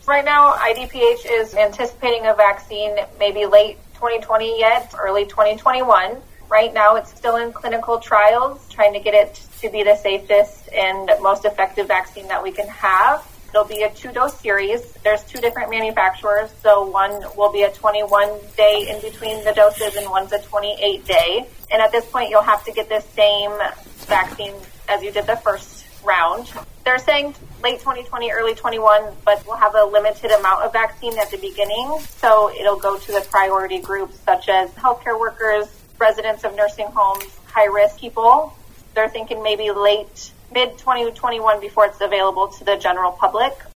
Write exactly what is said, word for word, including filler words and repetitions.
Right now, I D P H is anticipating a vaccine maybe late twenty twenty yet, early twenty twenty-one. Right now, it's still in clinical trials, trying to get it to be the safest and most effective vaccine that we can have. It'll be a two-dose series. There's two different manufacturers, so one will be a twenty-one day in between the doses and one's a twenty-eight day. And at this point, you'll have to get the same vaccine as you did the first round. They're saying late twenty twenty, early twenty-one, but we'll have a limited amount of vaccine at the beginning, so it'll go to the priority groups such as healthcare workers, residents of nursing homes, high-risk people. They're thinking maybe late, mid twenty twenty-one before it's available to the general public.